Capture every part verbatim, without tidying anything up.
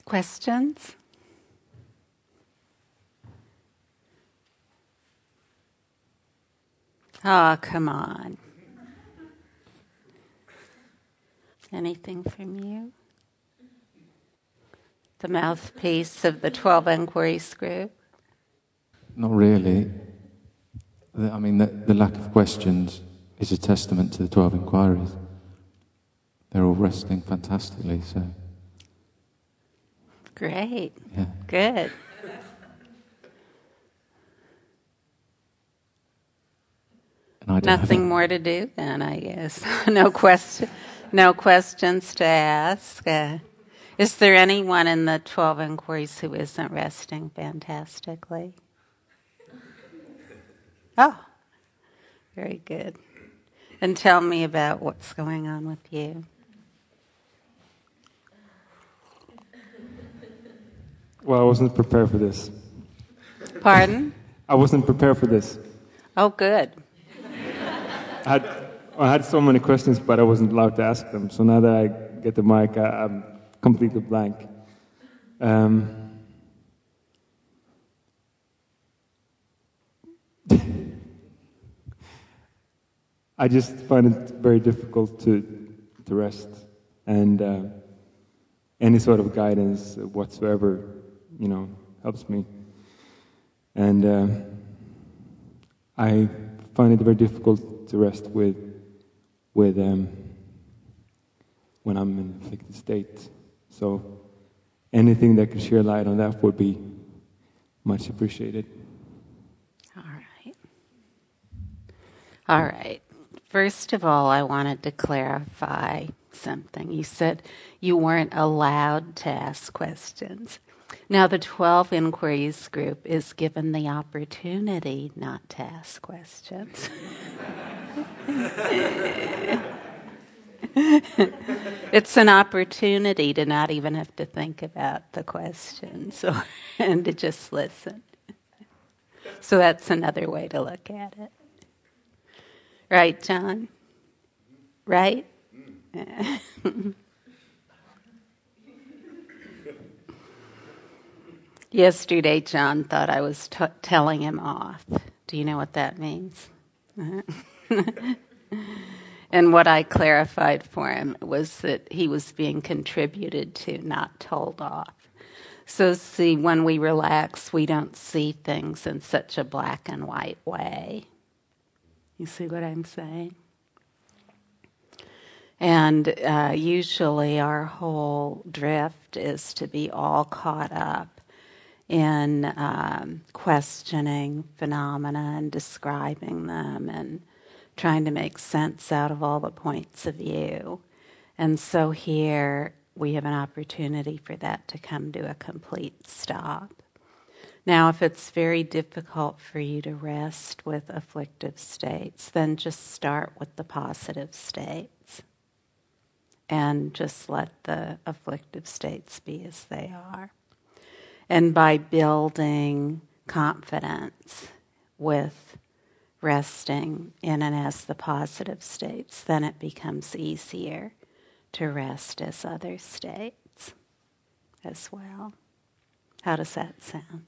Questions? Oh, come on. Anything from you? The mouthpiece of the twelve Inquiries group? Not really. The, I mean, the, the lack of questions is a testament to the twelve Inquiries. They're all resting fantastically, so... Great. Yeah. Good. Nothing more to do then, I guess. no question, no questions to ask. Uh, is there anyone in the twelve Inquiries who isn't resting fantastically? Oh, very good. And tell me about what's going on with you. Well, I wasn't prepared for this. Pardon? I wasn't prepared for this. Oh, good. I had, I had so many questions, but I wasn't allowed to ask them. So now that I get the mic, I, I'm completely blank. Um, I just find it very difficult to to rest, and uh, any sort of guidance whatsoever, you know, helps me. And uh, I find it very difficult to rest with with um, when I'm in an afflicted state. So anything that could share light on that would be much appreciated. All right. All right. First of all, I wanted to clarify something. You said you weren't allowed to ask questions. Now, the twelve Inquiries group is given the opportunity not to ask questions. It's an opportunity to not even have to think about the questions or, and to just listen. So that's another way to look at it. Right, John? Right? Yesterday, John thought I was t- telling him off. Do you know what that means? And what I clarified for him was that he was being contributed to, not told off. So see, when we relax, we don't see things in such a black and white way. You see what I'm saying? And uh, usually our whole drift is to be all caught up in um, questioning phenomena and describing them and trying to make sense out of all the points of view. And so here we have an opportunity for that to come to a complete stop. Now, if it's very difficult for you to rest with afflictive states, then just start with the positive states and just let the afflictive states be as they are. And by building confidence with resting in and as the positive states, then it becomes easier to rest as other states as well. How does that sound?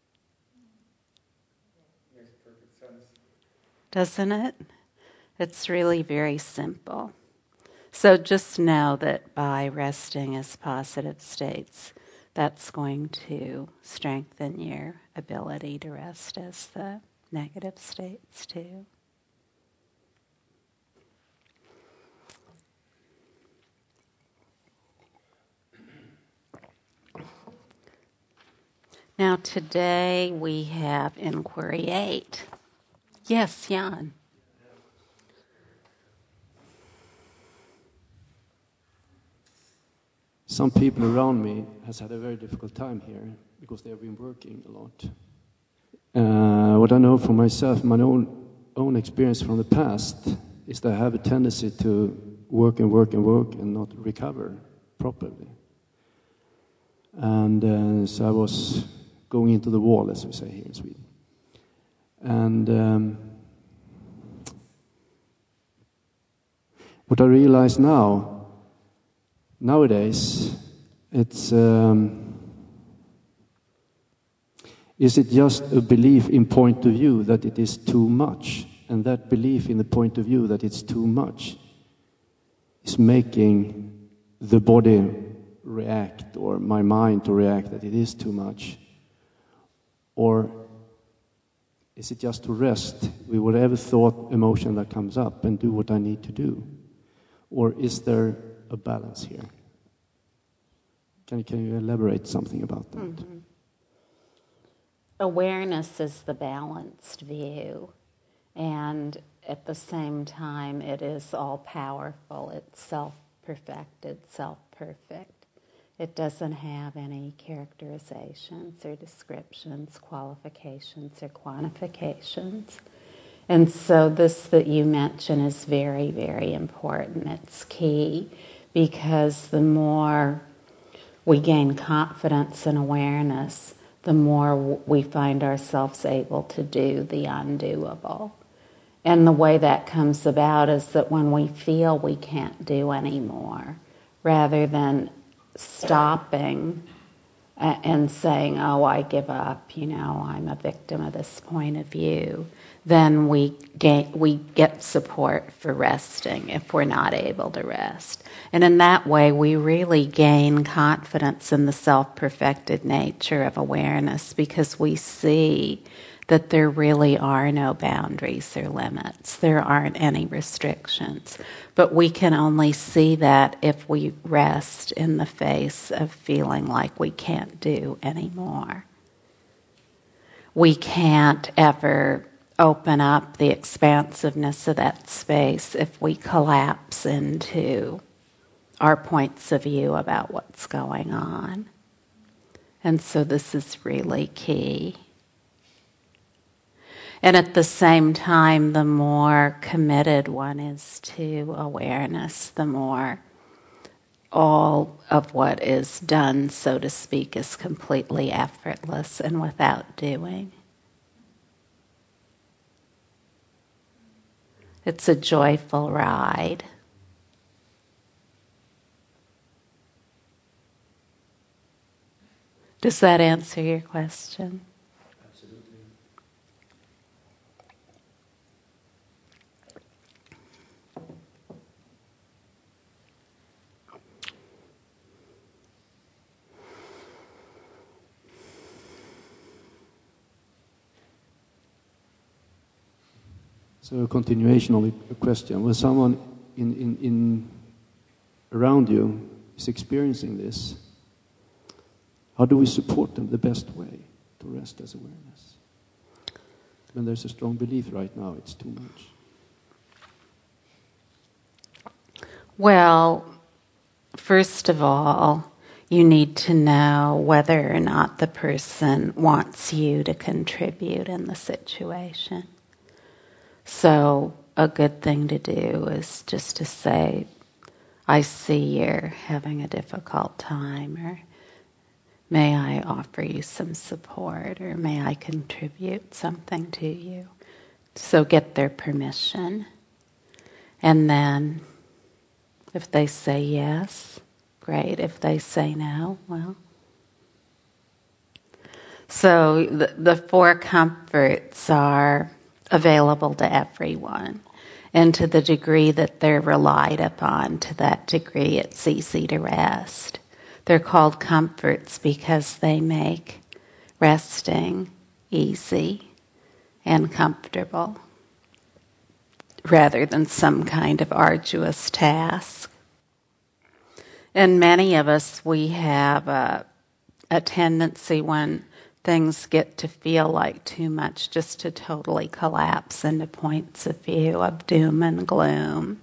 Makes perfect sense. Doesn't it? It's really very simple. So just know that by resting as positive states, that's going to strengthen your ability to rest as the negative states too. Now today we have Inquiry eight. Yes, Jan. Some people around me has had a very difficult time here because they have been working a lot. Uh, what I know for myself, my own own experience from the past, is that I have a tendency to work and work and work and not recover properly. And uh, so I was going into the wall, as we say here in Sweden. And um, what I realize now, nowadays, it's um, Is it just a belief in point of view that it is too much? And that belief in the point of view that it's too much is making the body react, or my mind to react that it is too much? Or is it just to rest with whatever thought, emotion that comes up and do what I need to do? Or is there a balance here? Can, can you elaborate something about that? Mm-hmm. Awareness is the balanced view, and at the same time it is all-powerful, it's self-perfected, self-perfect. It doesn't have any characterizations or descriptions, qualifications or quantifications. And so this that you mention is very, very important. It's key, because the more we gain confidence and awareness, the more we find ourselves able to do the undoable. And the way that comes about is that when we feel we can't do anymore, rather than stopping and saying, oh, I give up, you know, I'm a victim of this point of view, then we gain, we get support for resting if we're not able to rest. And in that way, we really gain confidence in the self-perfected nature of awareness, because we see that there really are no boundaries or limits. There aren't any restrictions. But we can only see that if we rest in the face of feeling like we can't do anymore. We can't ever open up the expansiveness of that space if we collapse into our points of view about what's going on. And so this is really key. And at the same time, the more committed one is to awareness, the more all of what is done, so to speak, is completely effortless and without doing. It's a joyful ride. Does that answer your question? So a continuation of the question. When someone in, in, in around you is experiencing this, how do we support them the best way to rest as awareness? When there's a strong belief right now, it's too much. Well, first of all, you need to know whether or not the person wants you to contribute in the situation. So a good thing to do is just to say, I see you're having a difficult time, or may I offer you some support, or may I contribute something to you? So get their permission. And then if they say yes, great. If they say no, well. So the, the four comforts are available to everyone. And to the degree that they're relied upon, to that degree it's easy to rest. They're called comforts because they make resting easy and comfortable, rather than some kind of arduous task. And many of us, we have a, a tendency when things get to feel like too much just to totally collapse into points of view of doom and gloom.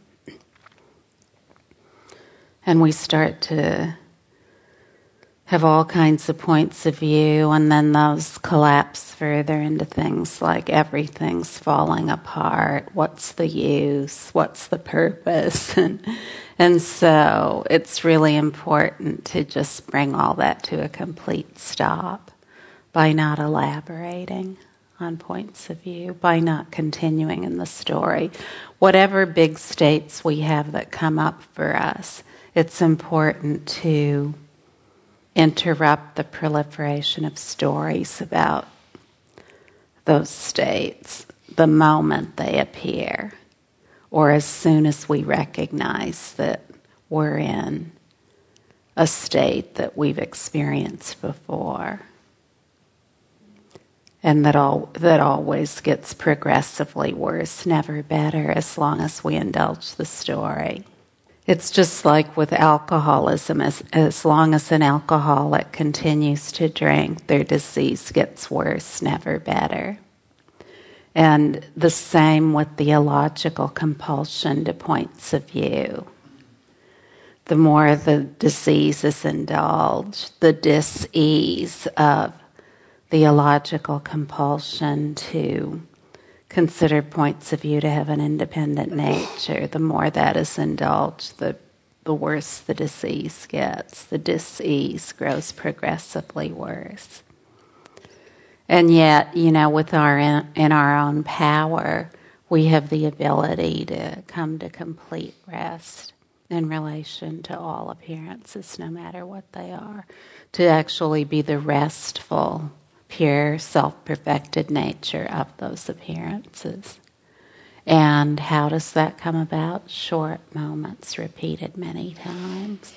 And we start to have all kinds of points of view, and then those collapse further into things like everything's falling apart, what's the use, what's the purpose? and, and so it's really important to just bring all that to a complete stop by not elaborating on points of view, by not continuing in the story. Whatever big states we have that come up for us, it's important to interrupt the proliferation of stories about those states the moment they appear, or as soon as we recognize that we're in a state that we've experienced before, and that all that always gets progressively worse, never better, as long as we indulge the story. It's just like with alcoholism. As, as long as an alcoholic continues to drink, their disease gets worse, never better. And the same with the illogical compulsion to points of view. The more the disease is indulged, the dis-ease of the illogical compulsion to consider points of view to have an independent nature, the more that is indulged, the, the worse the disease gets. The dis-ease grows progressively worse. And yet, you know, with our in, in our own power, we have the ability to come to complete rest in relation to all appearances, no matter what they are, to actually be the restful, pure, self-perfected nature of those appearances. And how does that come about? Short moments repeated many times.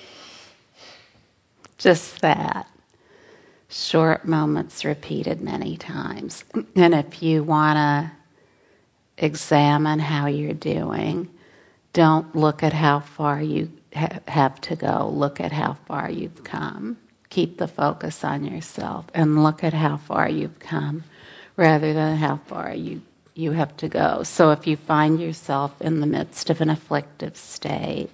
Just that. Short moments repeated many times. And if you want to examine how you're doing, don't look at how far you ha- have to go. Look at how far you've come. Keep the focus on yourself and look at how far you've come rather than how far you, you have to go. So if you find yourself in the midst of an afflictive state,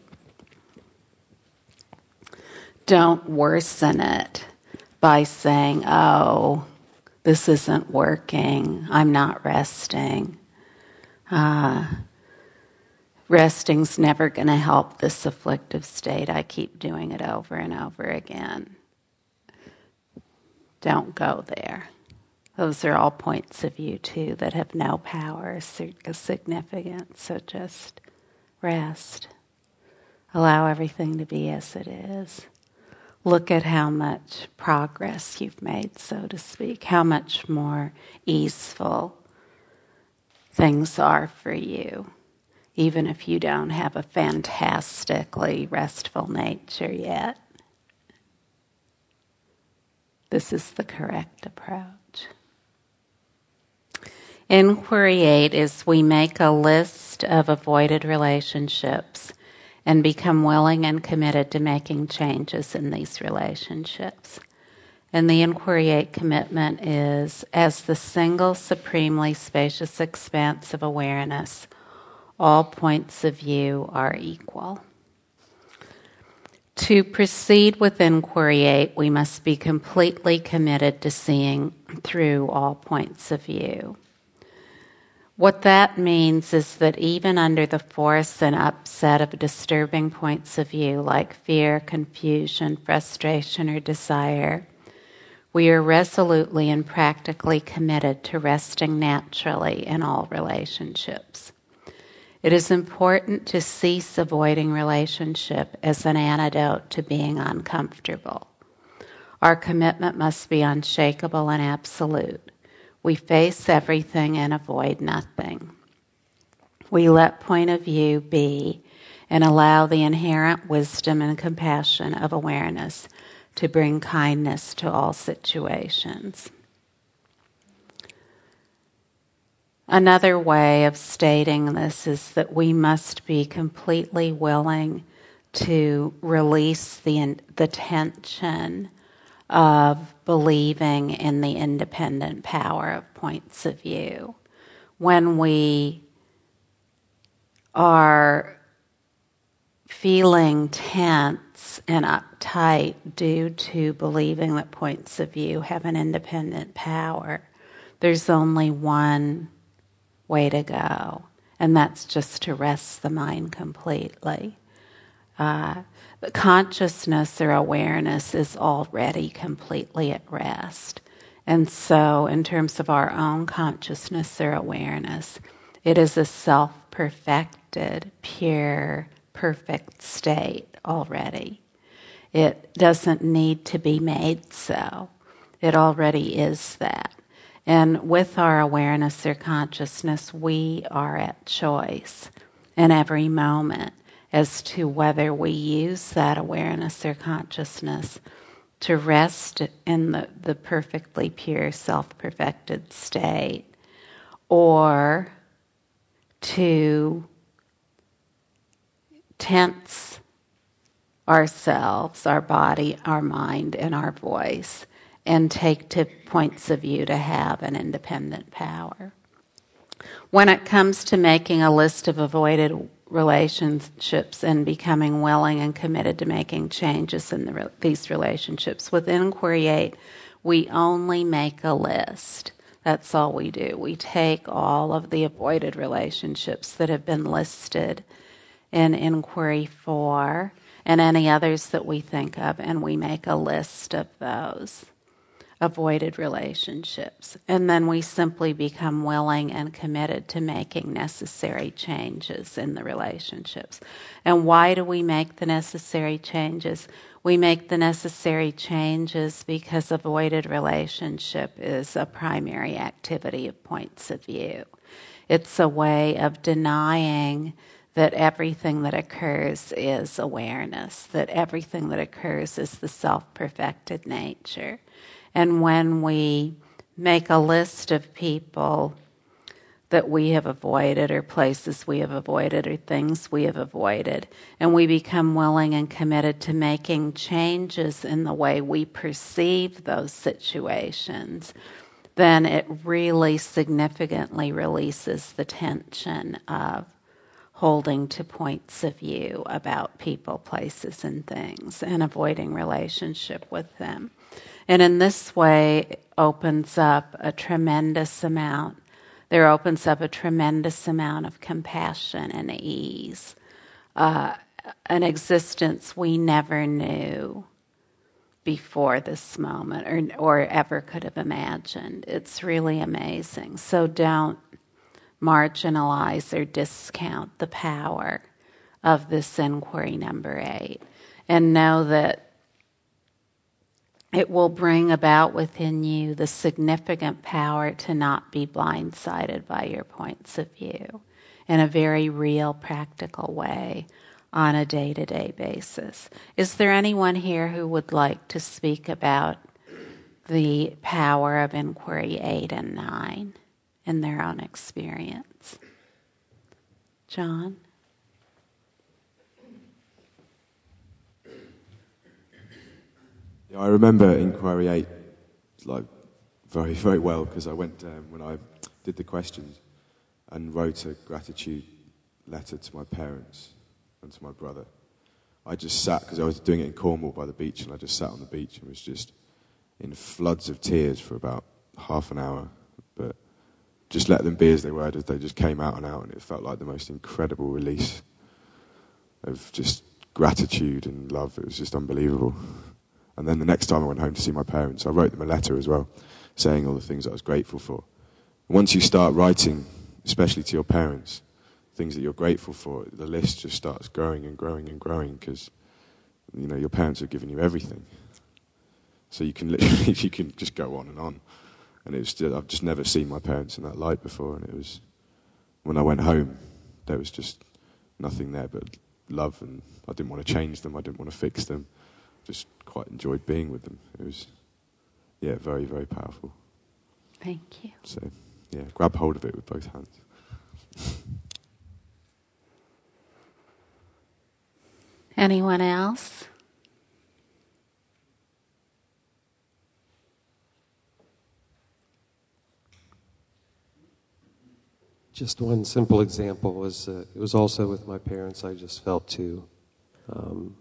don't worsen it by saying, oh, this isn't working, I'm not resting. Uh, resting's never going to help this afflictive state. I keep doing it over and over again. Don't go there. Those are all points of view, too, that have no power or significance. So just rest. Allow everything to be as it is. Look at how much progress you've made, so to speak, how much more easeful things are for you, even if you don't have a fantastically restful nature yet. This is the correct approach. Inquiry eight is we make a list of avoided relationships and become willing and committed to making changes in these relationships. And the Inquiry eight commitment is, as the single supremely spacious expanse of awareness, all points of view are equal. To proceed with Inquiry eight, we must be completely committed to seeing through all points of view. What that means is that even under the force and upset of disturbing points of view like fear, confusion, frustration, or desire, we are resolutely and practically committed to resting naturally in all relationships. It is important to cease avoiding relationship as an antidote to being uncomfortable. Our commitment must be unshakable and absolute. We face everything and avoid nothing. We let point of view be and allow the inherent wisdom and compassion of awareness to bring kindness to all situations. Another way of stating this is that we must be completely willing to release the, the tension of believing in the independent power of points of view. When we are feeling tense and uptight due to believing that points of view have an independent power, there's only one way to go, and that's just to rest the mind completely. Uh, but consciousness or awareness is already completely at rest. And so in terms of our own consciousness or awareness, it is a self-perfected, pure, perfect state already. It doesn't need to be made so. It already is that. And with our awareness or consciousness, we are at choice in every moment as to whether we use that awareness or consciousness to rest in the, the perfectly pure, self-perfected state, or to tense ourselves, our body, our mind, and our voice, and take to points of view to have an independent power. When it comes to making a list of avoided relationships and becoming willing and committed to making changes in the, these relationships, with Inquiry eight, we only make a list. That's all we do. We take all of the avoided relationships that have been listed in Inquiry four and any others that we think of, and we make a list of those avoided relationships. And then we simply become willing and committed to making necessary changes in the relationships. And why do we make the necessary changes? We make the necessary changes because avoided relationship is a primary activity of points of view. It's a way of denying that everything that occurs is awareness, that everything that occurs is the self-perfected nature. And when we make a list of people that we have avoided, or places we have avoided, or things we have avoided, and we become willing and committed to making changes in the way we perceive those situations, then it really significantly releases the tension of holding to points of view about people, places, and things, and avoiding relationship with them. And in this way, it opens up a tremendous amount, there opens up a tremendous amount of compassion and ease, uh, an existence we never knew before this moment, or, or ever could have imagined. It's really amazing. So don't marginalize or discount the power of this inquiry number eight, and know that it will bring about within you the significant power to not be blindsided by your points of view in a very real, practical way on a day-to-day basis. Is there anyone here who would like to speak about the power of inquiry eight and nine in their own experience? John? Yeah, I remember Inquiry eight like very, very well, because I went um, when I did the questions and wrote a gratitude letter to my parents and to my brother. I just sat, because I was doing it in Cornwall by the beach, and I just sat on the beach and was just in floods of tears for about half an hour, but just let them be as they were, as they just came out and out, and it felt like the most incredible release of just gratitude and love. It was just unbelievable. And then the next time I went home to see my parents, I wrote them a letter as well, saying all the things I was grateful for. And once you start writing, especially to your parents, things that you're grateful for, the list just starts growing and growing and growing, because, you know, your parents have given you everything. So you can literally, you can just go on and on. And it was just, I've just never seen my parents in that light before, and it was, when I went home, there was just nothing there but love, and I didn't want to change them, I didn't want to fix them. Just quite enjoyed being with them. It was, yeah, very, very powerful. Thank you. So, yeah, grab hold of it with both hands. Anyone else? Just one simple example was, uh, it was also with my parents. I just felt to um,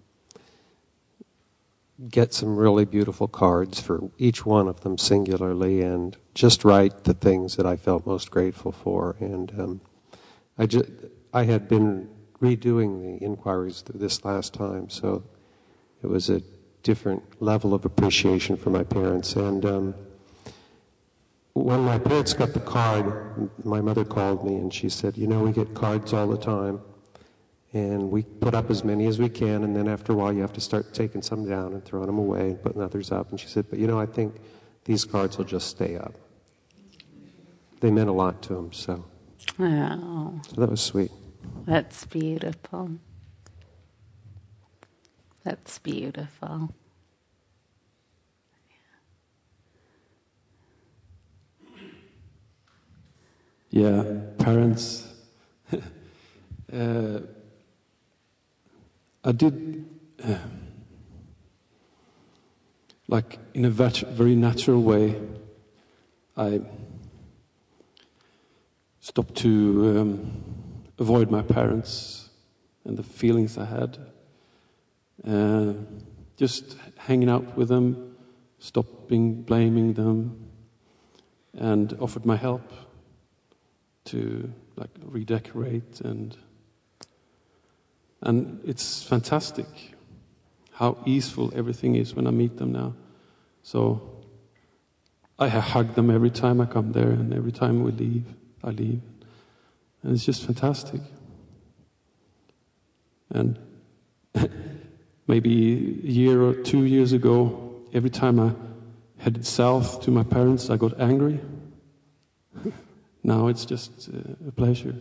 get some really beautiful cards for each one of them singularly, and just write the things that I felt most grateful for. And um, I, ju- I had been redoing the inquiries this last time, so it was a different level of appreciation for my parents. And um, when my parents got the card, my mother called me and she said, you know, we get cards all the time, and we put up as many as we can, and then after a while you have to start taking some down and throwing them away and putting others up. And she said, but you know, I think these cards will just stay up. they meant a lot to him. So, Oh, so that was sweet. that's beautiful. That's beautiful. Yeah, parents. uh, I did, uh, like in a vet- very natural way, I stopped to um, avoid my parents and the feelings I had. Uh, just hanging out with them, stopping blaming them, and offered my help to like redecorate, and and it's fantastic how easeful everything is when I meet them now. So I hug them every time I come there, and every time we leave, I leave, and it's just fantastic. And maybe a year or two years ago, every time I headed south to my parents, I got angry. Now it's just uh, a pleasure.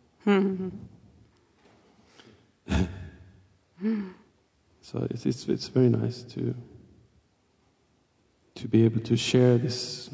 So it's, it's it's very nice to to be able to share this.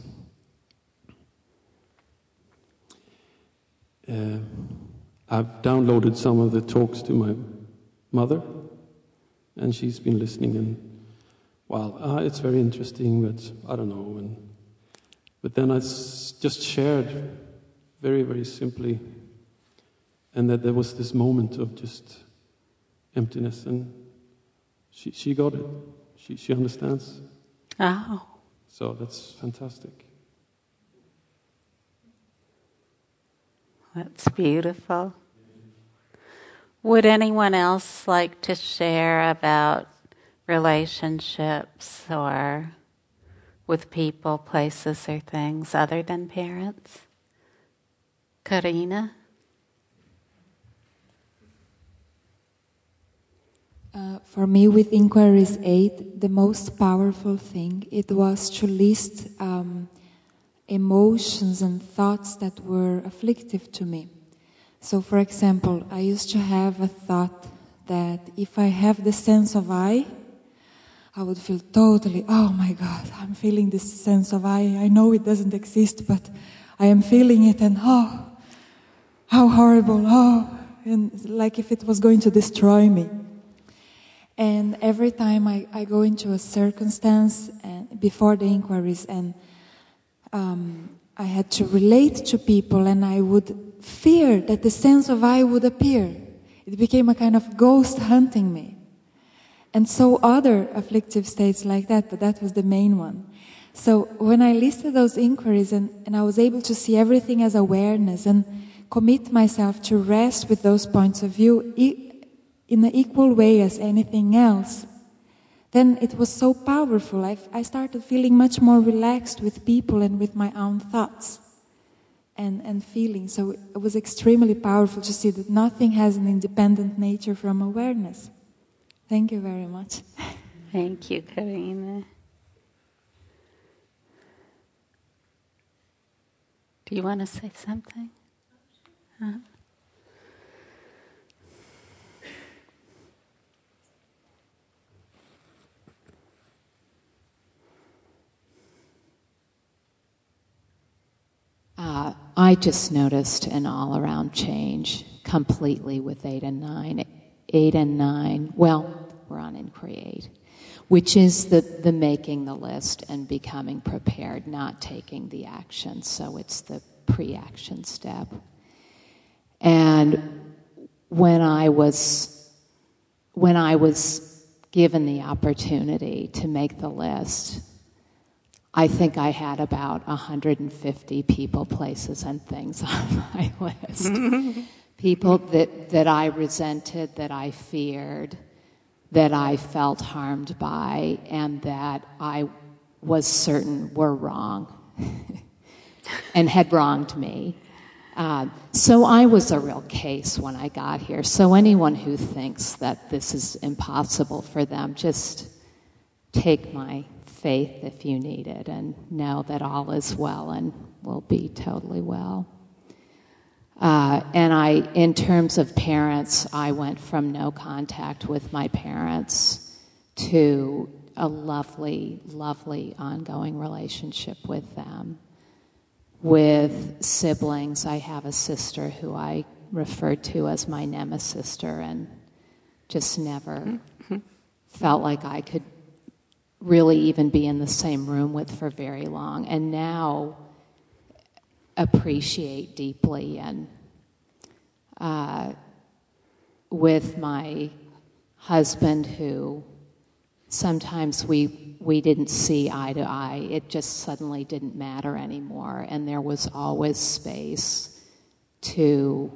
Uh, I've downloaded some of the talks to my mother, and she's been listening, and well, uh, it's very interesting, but I don't know. And but then I s- just shared very, very simply, and that there was this moment of just emptiness, and she she got it. She she understands. Oh, So that's fantastic. that's beautiful. Would anyone else like to share about relationships or with people, places, or things other than parents? Karina? Uh, for me, with Inquiries eight, the most powerful thing, it was to list um, emotions and thoughts that were afflictive to me. So, for example, I used to have a thought that if I have the sense of I, I would feel totally, oh my God, I'm feeling this sense of I. I know it doesn't exist, but I am feeling it, and oh, how horrible, oh, and like if it was going to destroy me. And every time I, I go into a circumstance and before the inquiries, and um, I had to relate to people, and I would fear that the sense of I would appear. It became a kind of ghost hunting me. And so other afflictive states like that, but that was the main one. So when I listed those inquiries, and, and I was able to see everything as awareness and commit myself to rest with those points of view e- in an equal way as anything else, then it was so powerful. I, I started feeling much more relaxed with people and with my own thoughts and, and feelings. So it was extremely powerful to see that nothing has an independent nature from awareness. Thank you very much. Thank you, Karina. Do you want to say something? Huh? Uh, I just noticed an all-around change completely with eight and nine. Eight and nine, well, we're on Inquiry eight, which is the, the making the list and becoming prepared, not taking the action. So it's the pre-action step. And when I was when I was given the opportunity to make the list, I think I had about one hundred fifty people, places, and things on my list. People that, that I resented, that I feared, that I felt harmed by, and that I was certain were wrong and had wronged me. Uh, so I was a real case when I got here. So anyone who thinks that this is impossible for them, just take my faith if you need it, and know that all is well and will be totally well. Uh, and I, in terms of parents, I went from no contact with my parents to a lovely, lovely ongoing relationship with them. With siblings, I have a sister who I refer to as my nemesis, and just never mm-hmm. felt like I could really even be in the same room with for very long. And now appreciate deeply, and uh, with my husband, who sometimes we we didn't see eye to eye. It just suddenly didn't matter anymore, and there was always space to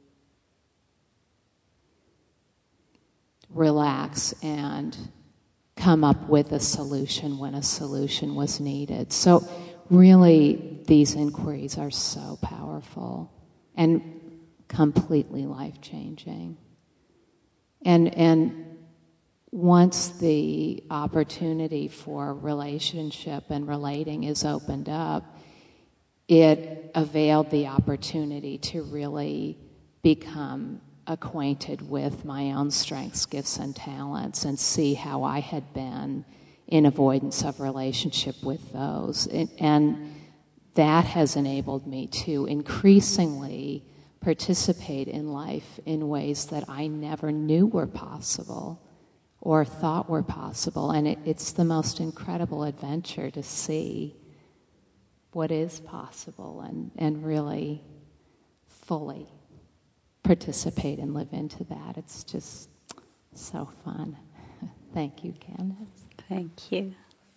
relax and come up with a solution when a solution was needed. So really, these inquiries are so powerful and completely life-changing. And and once the opportunity for relationship and relating is opened up, it availed the opportunity to really become acquainted with my own strengths, gifts, and talents, and see how I had been in avoidance of relationship with those. And that has enabled me to increasingly participate in life in ways that I never knew were possible or thought were possible. And it, it's the most incredible adventure to see what is possible and, and really fully participate and live into that. It's just so fun. Thank you, Candace. Thank you.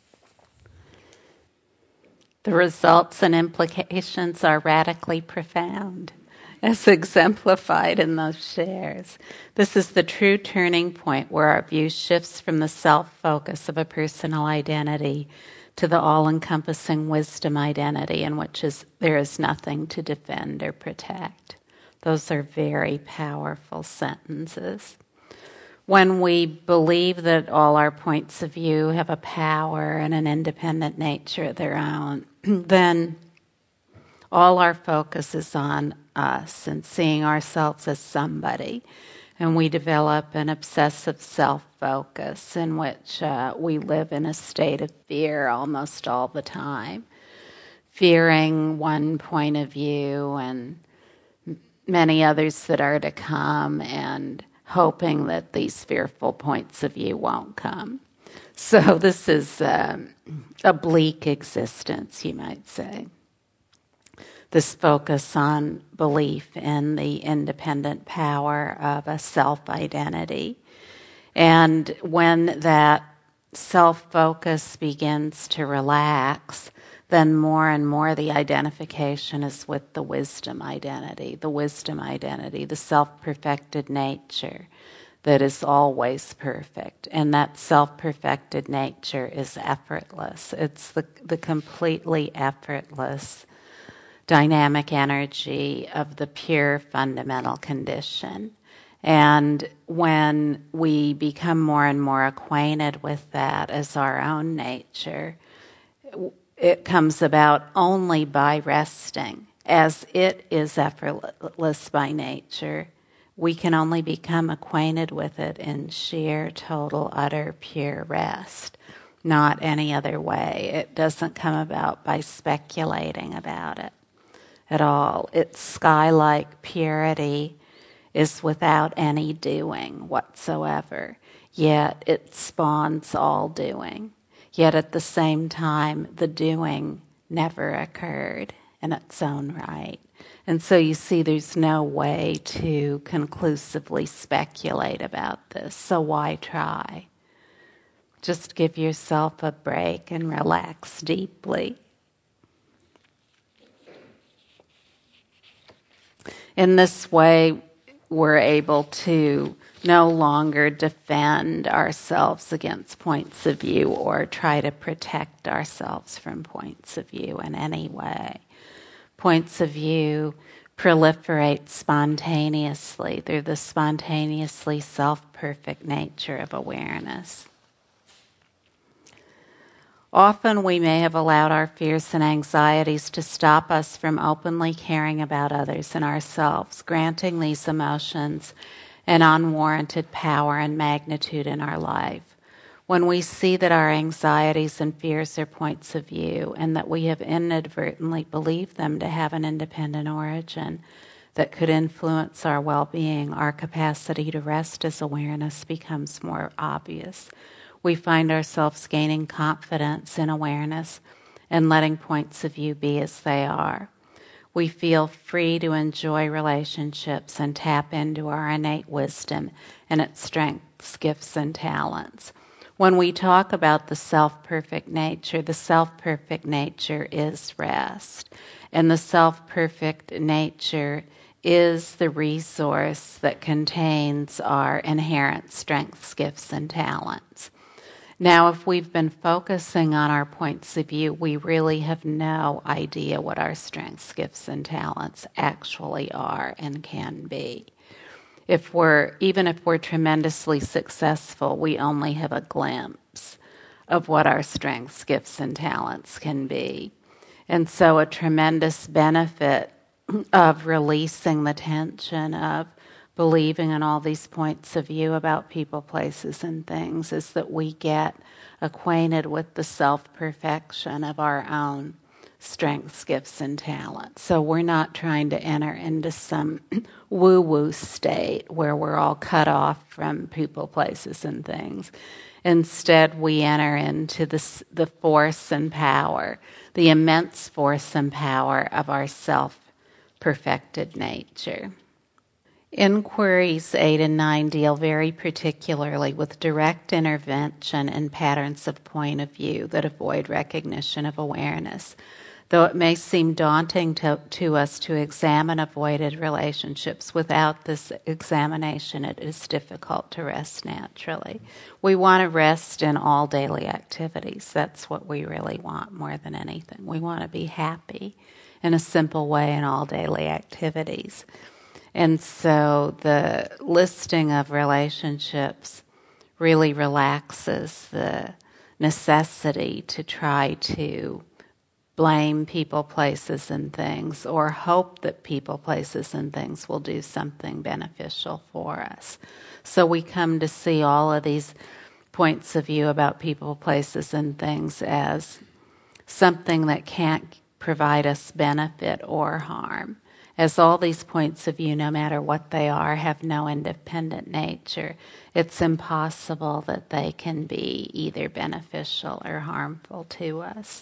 The results and implications are radically profound, as exemplified in those shares. This is the true turning point where our view shifts from the self-focus of a personal identity to the all-encompassing wisdom identity in which is, there is nothing to defend or protect. Those are very powerful sentences. When we believe that all our points of view have a power and an independent nature of their own, then all our focus is on us and seeing ourselves as somebody. And we develop an obsessive self-focus in which uh, we live in a state of fear almost all the time, fearing one point of view and many others that are to come, and hoping that these fearful points of view won't come. So this is um, a bleak existence, you might say. This focus on belief in the independent power of a self-identity. And when that self-focus begins to relax, then more and more the identification is with the wisdom identity, the wisdom identity, the self-perfected nature that is always perfect. And that self-perfected nature is effortless. It's the, the completely effortless dynamic energy of the pure fundamental condition. And when we become more and more acquainted with that as our own nature, it comes about only by resting. As it is effortless by nature, we can only become acquainted with it in sheer, total, utter, pure rest, not any other way. It doesn't come about by speculating about it at all. Its sky-like purity is without any doing whatsoever, yet it spawns all doing. Yet at the same time, the doing never occurred in its own right. And so you see there's no way to conclusively speculate about this, so why try? Just give yourself a break and relax deeply. In this way, we're able to no longer defend ourselves against points of view or try to protect ourselves from points of view in any way. Points of view proliferate spontaneously through the spontaneously self-perfect nature of awareness. Often we may have allowed our fears and anxieties to stop us from openly caring about others and ourselves, granting these emotions an unwarranted power and magnitude in our life. When we see that our anxieties and fears are points of view and that we have inadvertently believed them to have an independent origin that could influence our well-being, our capacity to rest as awareness becomes more obvious. We find ourselves gaining confidence in awareness and letting points of view be as they are. We feel free to enjoy relationships and tap into our innate wisdom and its strengths, gifts, and talents. When we talk about the self-perfect nature, the self-perfect nature is rest. And the self-perfect nature is the resource that contains our inherent strengths, gifts, and talents. Now, if we've been focusing on our points of view, we really have no idea what our strengths, gifts, and talents actually are and can be. If we're, even if we're tremendously successful, we only have a glimpse of what our strengths, gifts, and talents can be. And so a tremendous benefit of releasing the tension of believing in all these points of view about people, places, and things is that we get acquainted with the self-perfection of our own strengths, gifts, and talents. So we're not trying to enter into some woo-woo state where we're all cut off from people, places, and things. Instead, we enter into the, the force and power, the immense force and power of our self-perfected nature. Inquiries eight and nine deal very particularly with direct intervention and patterns of point of view that avoid recognition of awareness. Though it may seem daunting to, to us to examine avoided relationships, without this examination it is difficult to rest naturally. We want to rest in all daily activities. That's what we really want more than anything. We want to be happy in a simple way in all daily activities. And so the listing of relationships really relaxes the necessity to try to blame people, places, and things, or hope that people, places, and things will do something beneficial for us. So we come to see all of these points of view about people, places, and things as something that can't provide us benefit or harm. As all these points of view, no matter what they are, have no independent nature, it's impossible that they can be either beneficial or harmful to us.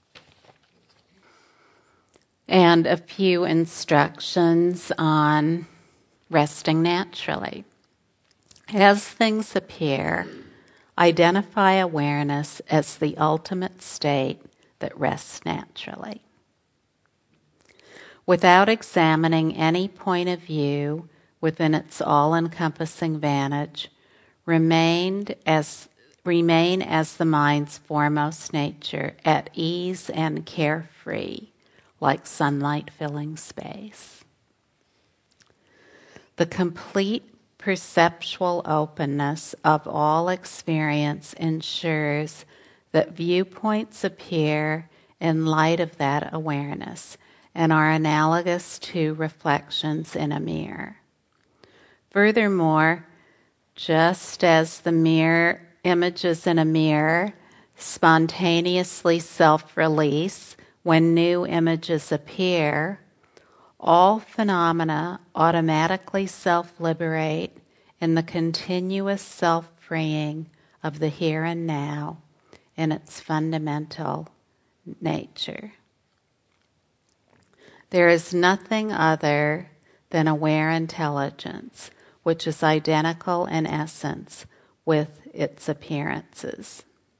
And a few instructions on resting naturally. As things appear, identify awareness as the ultimate state that rests naturally. Without examining any point of view within its all-encompassing vantage, remained as, remain as the mind's foremost nature, at ease and carefree, like sunlight filling space. The complete perceptual openness of all experience ensures that viewpoints appear in light of that awareness and are analogous to reflections in a mirror. Furthermore, just as the mirror images in a mirror spontaneously self-release when new images appear, all phenomena automatically self-liberate in the continuous self-freeing of the here and now in its fundamental nature. There is nothing other than aware intelligence, which is identical in essence with its appearances.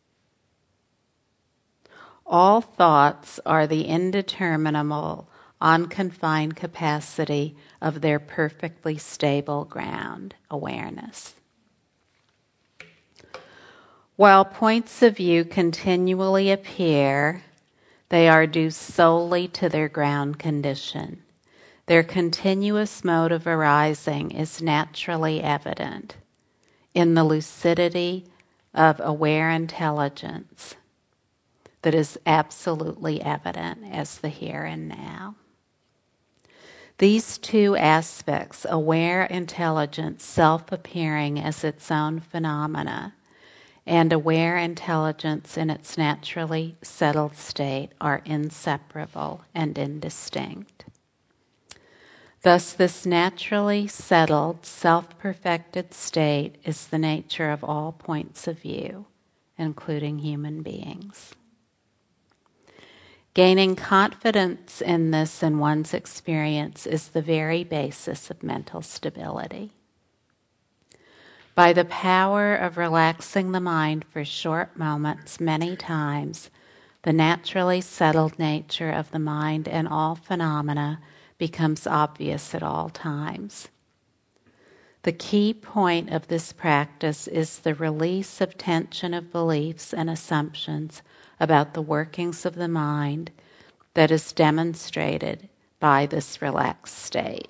All thoughts are the indeterminable, unconfined capacity of their perfectly stable ground, awareness. While points of view continually appear, they are due solely to their ground condition. Their continuous mode of arising is naturally evident in the lucidity of aware intelligence. that is absolutely evident as the here and now. These two aspects, aware intelligence self-appearing as its own phenomena, and aware intelligence in its naturally settled state, are inseparable and indistinct. Thus, this naturally settled, self-perfected state is the nature of all points of view, including human beings. Gaining confidence in this in one's experience is the very basis of mental stability. By the power of relaxing the mind for short moments many times, the naturally settled nature of the mind and all phenomena becomes obvious at all times. The key point of this practice is the release of tension of beliefs and assumptions about the workings of the mind that is demonstrated by this relaxed state.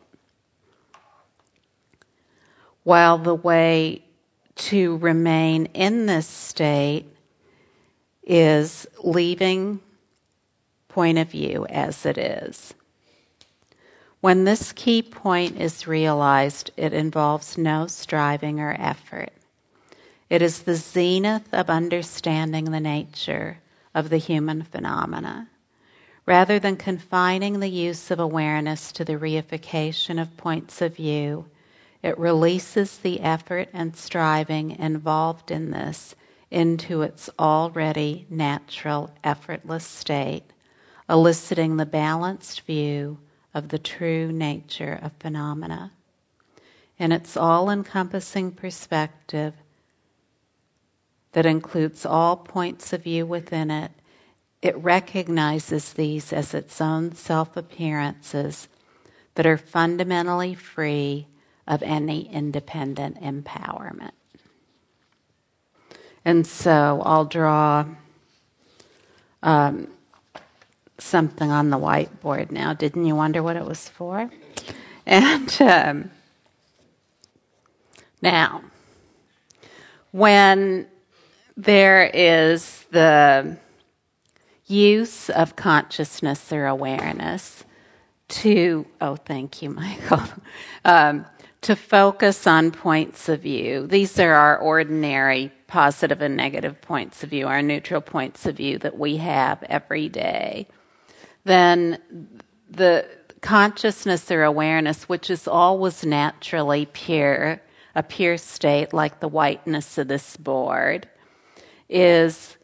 While the way to remain in this state is leaving point of view as it is. When this key point is realized, it involves no striving or effort. It is the zenith of understanding the nature of the human phenomena. Rather than confining the use of awareness to the reification of points of view, it releases the effort and striving involved in this into its already natural, effortless state, eliciting the balanced view of the true nature of phenomena. In its all-encompassing perspective that includes all points of view within it, it recognizes these as its own self-appearances that are fundamentally free of any independent empowerment. And so I'll draw um, something on the whiteboard now. Didn't you wonder what it was for? And um, now, when there is the use of consciousness or awareness to, oh, thank you, Michael, um, to focus on points of view. These are our ordinary positive and negative points of view, our neutral points of view that we have every day. Then the consciousness or awareness, which is always naturally pure, a pure state like the whiteness of this board, is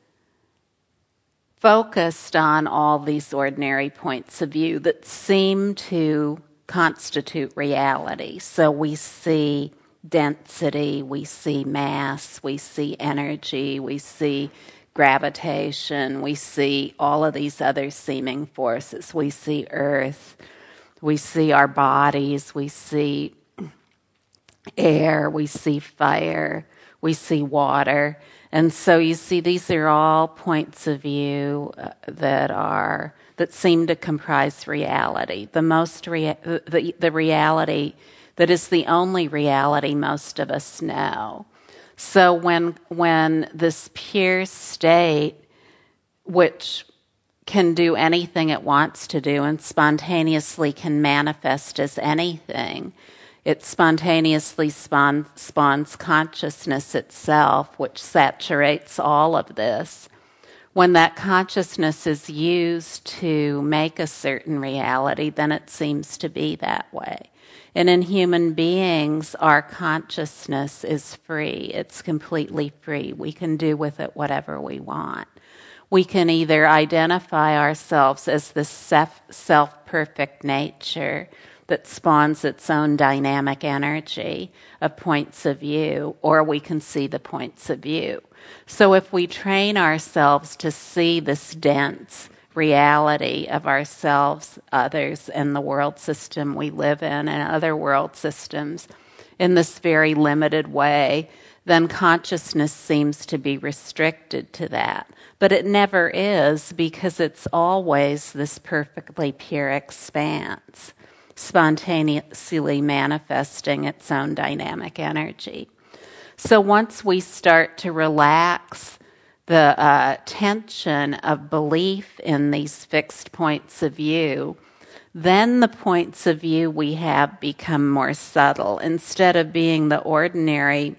focused on all these ordinary points of view that seem to constitute reality. So we see density, we see mass, we see energy, we see gravitation, we see all of these other seeming forces. We see earth, we see our bodies, we see air, we see fire, we see water. And so you see these are all points of view uh, that are that seem to comprise reality. The most rea- the, the reality that is the only reality most of us know. So when when this pure state, which can do anything it wants to do and spontaneously can manifest as anything, it spontaneously spawn, spawns consciousness itself, which saturates all of this. When that consciousness is used to make a certain reality, then it seems to be that way. And in human beings, our consciousness is free. It's completely free. We can do with it whatever we want. We can either identify ourselves as the self-perfect nature that spawns its own dynamic energy of points of view, or we can see the points of view. So if we train ourselves to see this dense reality of ourselves, others, and the world system we live in, and other world systems in this very limited way, then consciousness seems to be restricted to that. But it never is, because it's always this perfectly pure expanse, spontaneously manifesting its own dynamic energy. So once we start to relax the uh, tension of belief in these fixed points of view, then the points of view we have become more subtle. Instead of being the ordinary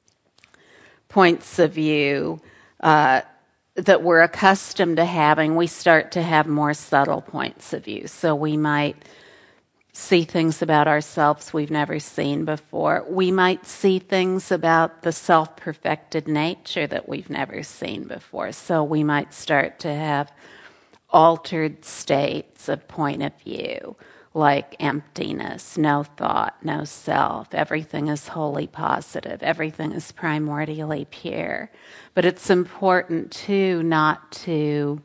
points of view uh, that we're accustomed to having, we start to have more subtle points of view. So we might see things about ourselves we've never seen before. We might see things about the self-perfected nature that we've never seen before. So we might start to have altered states of point of view, like emptiness, no thought, no self. Everything is wholly positive. Everything is primordially pure. But it's important, too, not to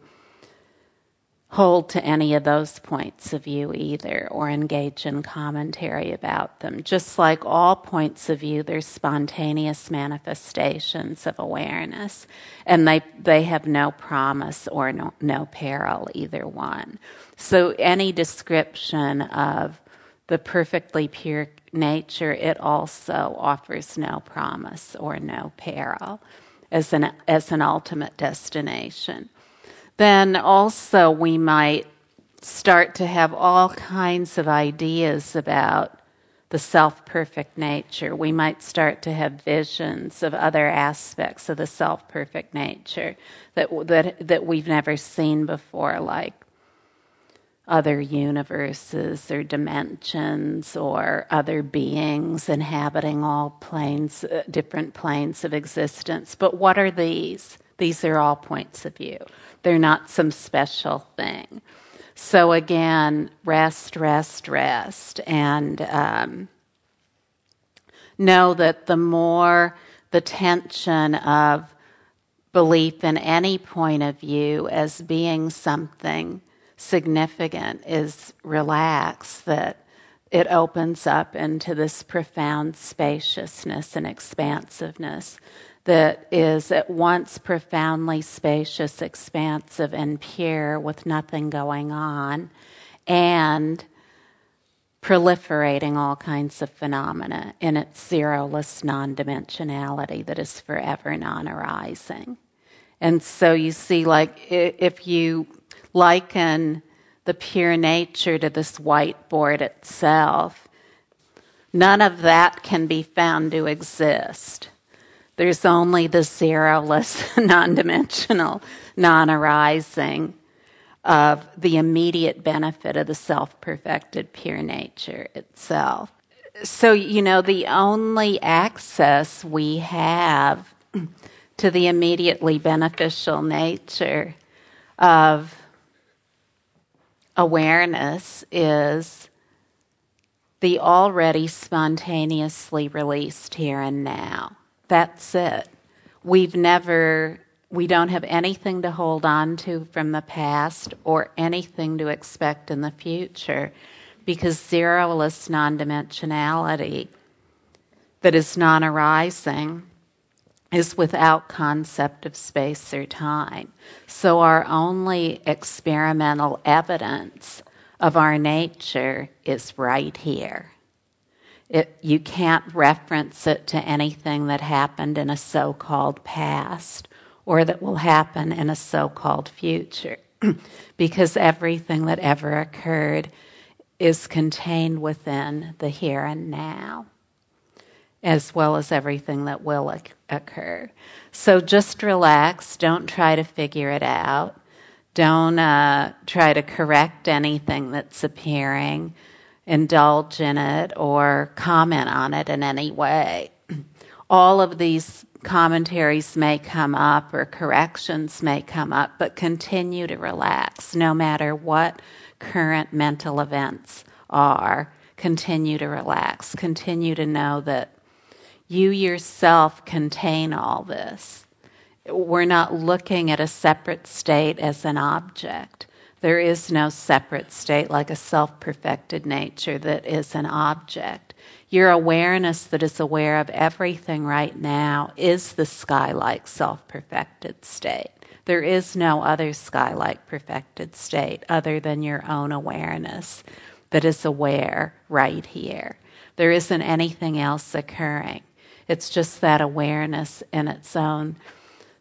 hold to any of those points of view either, or engage in commentary about them. Just like all points of view, they're spontaneous manifestations of awareness, and they they have no promise or no, no peril, either one. So any description of the perfectly pure nature, it also offers no promise or no peril as an as an ultimate destination. Then also we might start to have all kinds of ideas about the self-perfect nature. We might start to have visions of other aspects of the self-perfect nature that that that we've never seen before, like other universes or dimensions or other beings inhabiting all planes, uh, different planes of existence. But what are these? These are all points of view. They're not some special thing. So again, rest, rest, rest, and um, know that the more the tension of belief in any point of view as being something significant is relaxed, that it opens up into this profound spaciousness and expansiveness that is at once profoundly spacious, expansive, and pure with nothing going on, and proliferating all kinds of phenomena in its zeroless non-dimensionality that is forever non-arising. And so you see, like, if you liken the pure nature to this whiteboard itself, none of that can be found to exist. There's only the zeroless, non-dimensional, non-arising of the immediate benefit of the self-perfected pure nature itself. So, you know, the only access we have to the immediately beneficial nature of awareness is the already spontaneously released here and now. That's it. We've never, we don't have anything to hold on to from the past or anything to expect in the future, because zeroless non-dimensionality that is non-arising is without concept of space or time. So our only experimental evidence of our nature is right here. It, you can't reference it to anything that happened in a so-called past or that will happen in a so-called future, because everything that ever occurred is contained within the here and now, as well as everything that will occur. So just relax. Don't try to figure it out. Don't uh, try to correct anything that's appearing, indulge in it, or comment on it in any way. All of these commentaries may come up or corrections may come up, but continue to relax no matter what current mental events are. Continue to relax. Continue to know that you yourself contain all this. We're not looking at a separate state as an object. There is no separate state like a self-perfected nature that is an object. Your awareness that is aware of everything right now is the sky-like self-perfected state. There is no other sky-like perfected state other than your own awareness that is aware right here. There isn't anything else occurring. It's just that awareness in its own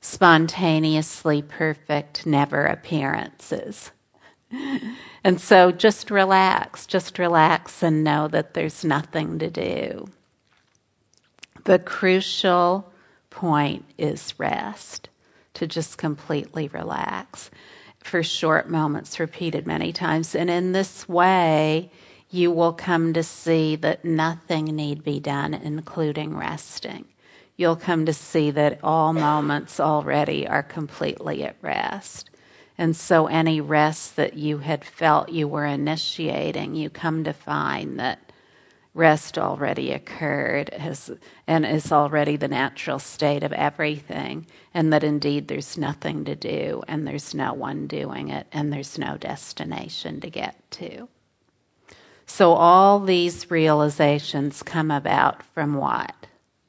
spontaneously perfect never appearances. And so just relax, just relax and know that there's nothing to do. The crucial point is rest, to just completely relax for short moments, repeated many times. And in this way, you will come to see that nothing need be done, including resting. You'll come to see that all moments already are completely at rest. And so any rest that you had felt you were initiating, you come to find that rest already occurred has, and is already the natural state of everything, and that indeed there's nothing to do, and there's no one doing it, and there's no destination to get to. So all these realizations come about from what?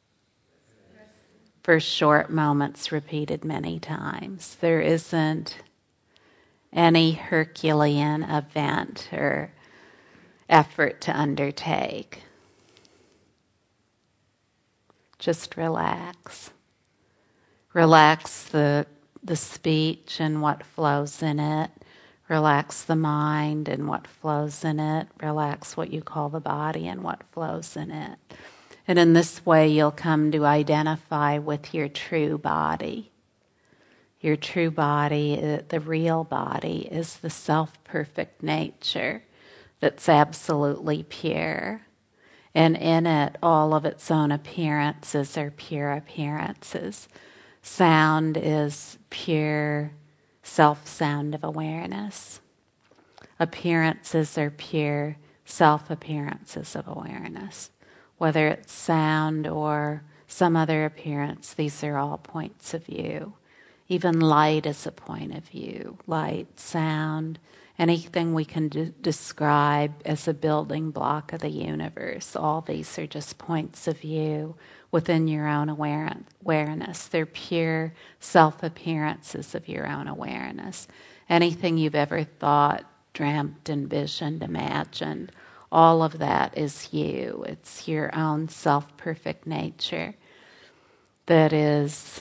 For short moments repeated many times. There isn't any Herculean event or effort to undertake. Just relax. Relax the, the speech and what flows in it. Relax the mind and what flows in it. Relax what you call the body and what flows in it. And in this way, you'll come to identify with your true body. Your true body, the real body, is the self-perfect nature that's absolutely pure. And in it, all of its own appearances are pure appearances. Sound is pure self-sound of awareness. Appearances are pure self-appearances of awareness. Whether it's sound or some other appearance, these are all points of view. Even light is a point of view. Light, sound, anything we can d- describe as a building block of the universe. All these are just points of view within your own aware- awareness. They're pure self-appearances of your own awareness. Anything you've ever thought, dreamt, envisioned, imagined, all of that is you. It's your own self-perfect nature that is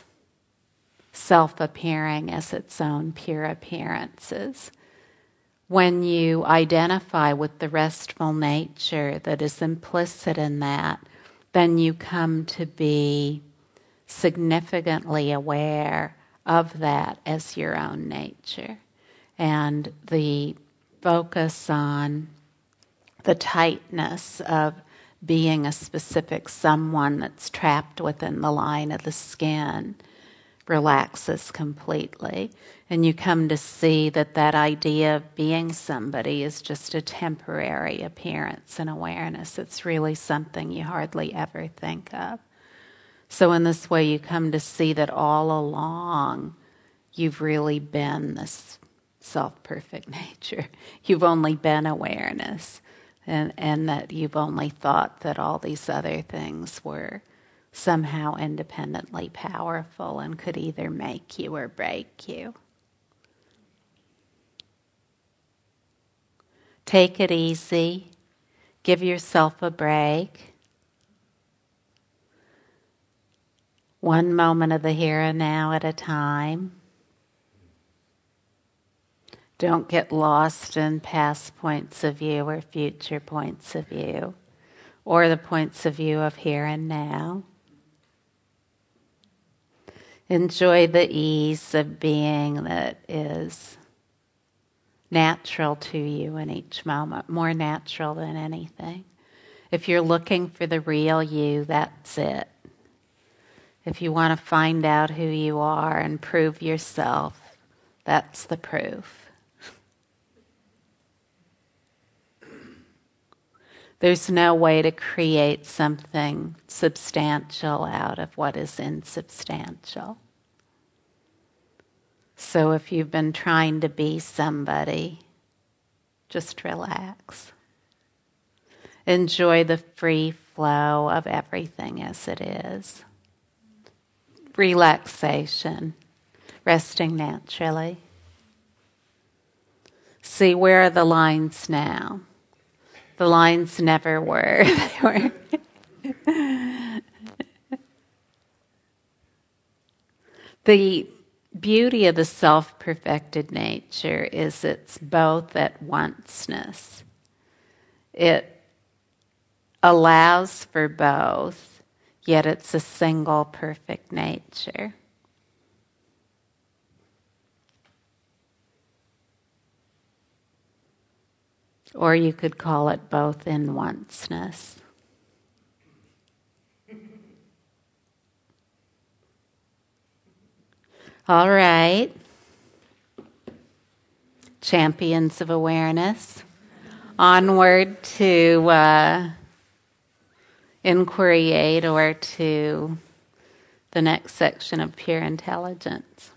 self-appearing as its own pure appearances. When you identify with the restful nature that is implicit in that, then you come to be significantly aware of that as your own nature. And the focus on the tightness of being a specific someone that's trapped within the line of the skin relaxes completely. And you come to see that that idea of being somebody is just a temporary appearance and awareness. It's really something you hardly ever think of. So in this way you come to see that all along you've really been this self-perfect nature. You've only been awareness. And, and that you've only thought that all these other things were somehow independently powerful and could either make you or break you. Take it easy. Give yourself a break. One moment of the here and now at a time. Don't get lost in past points of view or future points of view, or the points of view of here and now. Enjoy the ease of being that is natural to you in each moment, more natural than anything. If you're looking for the real you, that's it. If you want to find out who you are and prove yourself, that's the proof. There's no way to create something substantial out of what is insubstantial. So if you've been trying to be somebody, just relax. Enjoy the free flow of everything as it is. Relaxation, resting naturally. See, where are the lines now? The lines never were. They were The beauty of the self-perfected nature is it's both at onceness. It allows for both, yet it's a single perfect nature. Or you could call it both in onceness. All right. Champions of awareness. Onward to uh, inquiry eight, or to the next section of pure intelligence.